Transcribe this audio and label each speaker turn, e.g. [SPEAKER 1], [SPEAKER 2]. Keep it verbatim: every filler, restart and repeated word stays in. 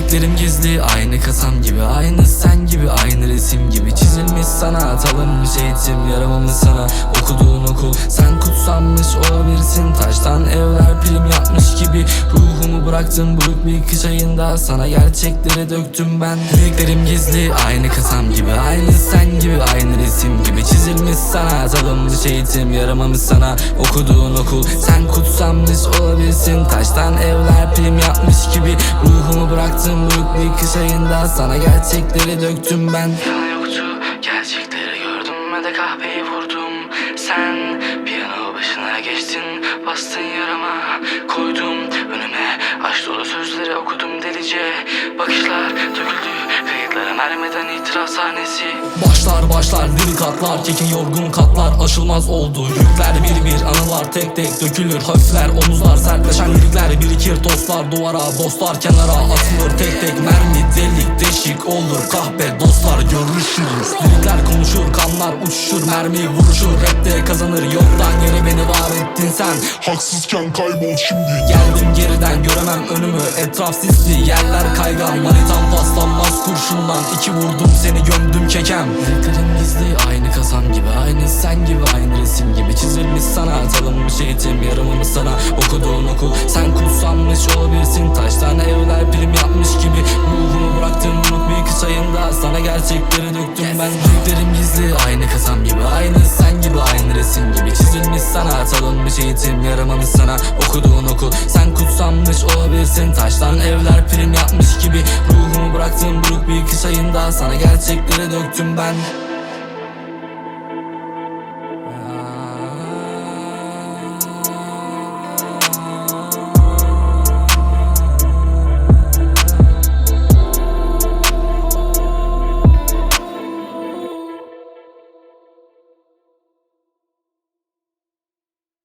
[SPEAKER 1] Dediklerim gizli, aynı kasam gibi, aynı sen gibi, aynı resim gibi çizilmiş sana. Atalım eğitim, yaramamış sana. Okuduğun okul, sen kutsanmış olabilirsin. Taştan evler prim yapmış gibi. Ruhumu bıraktım buruk bir kış ayında, sana gerçekleri döktüm ben. Dediklerim gizli, aynı kasam gibi, aynı sen gibi, aynı resim gibi çizilmiş sana. Atalım eğitim, yaramamış sana. Okuduğun okul, sen kutsanmış olabilirsin. Taştan evler prim yapmış gibi. Ruhumu bıraktım buruk bir kış ayında, sana gerçekleri döktüm ben.
[SPEAKER 2] Yalan yoktu, gerçekleri gördüm ve de kahveyi vurdum. Sen piyano başına geçtin, bastın yarama, koydum önüme aşk dolu sözleri okudum delice. Bakışlar döküldü kayıtlara, mermeden itiraf sahnesi.
[SPEAKER 1] Başlar başlar diri katlar, kekin yorgun katlar aşılmaz oldu. Yükler bir bir, anılar tek tek dökülür. Hafifler omuzlar, sertleşen yükler birikir. Tostlar duvara, dostlar kenara atılır. Tek tek mermi delik deşik olur. Kahpe dostlar görüşürüz. Lirikler konuşur, kanlar uçuşur, mermi vuruşur. Rapte kazanır, yoktan yere beni var ettin sen.
[SPEAKER 3] Haksızken kaybol şimdi.
[SPEAKER 1] Geldim geriden, göremem önümü, etraf sisli, yerler kaygan. Manitam paslanmaz kurşundan, iki vurdum seni gömdüm kekem. Dediklerim gizli, aynı kasam gibi, aynı sen gibi, aynı resim gibi çizilmiş sana. Atalım eğitim, yaramamış sana. Okuduğun okul, sen kutsanmış olabilirsin. Taştan evler prim yapmış gibi. Ruhumu bıraktım unut bir kış ayında, sana gerçekleri döktüm ben. Dediklerim gizli, aynı kasam gibi, aynı sen gibi, aynı resim gibi çizilmiş sana. Atalım eğitim, yaramamış sana. Okuduğun okul, sen kutsanmış olabilirsin. Taştan evler prim yapmış gibi. Ruhumu bıraktım buruk bir kış ayında, sana gerçekleri döktüm ben.